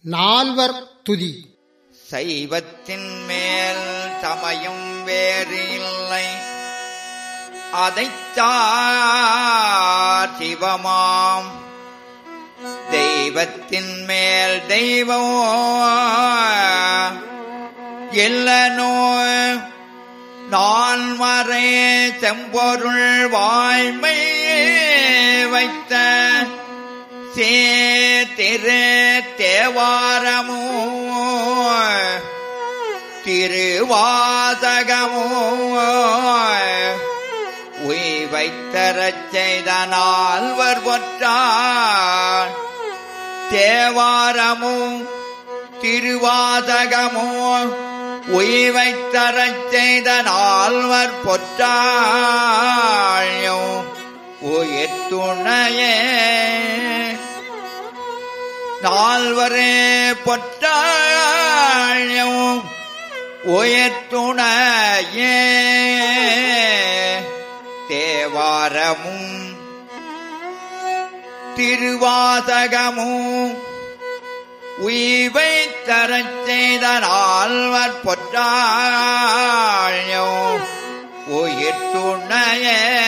நால்வர் துதி. சைவத்தின் மேல் சமயம் வேறு இல்லை, அதைத்தார் சிவமாம். தெய்வத்தின் மேல் தெய்வம் இல்லனோ, நான்மறை செம்பொருள் வாய்மை வைத்த திரு தேவாரமோ திருவாசகமோ உய்வைத்தரச் செய்த நால்வர் பொற்றார். தேவாரமும் திருவாசகமோ உய்வைத்தரச் செய்த நால்வர் பொற்றாயோ உயிர் துணையே. நால்வரே பொற்றாயோ உயிர் துணையே. தேவாரமும் திருவாசகமும் உய்வைத்தரச் செய்த நால்வர் பொற்றாயோ உயிர் துணையே.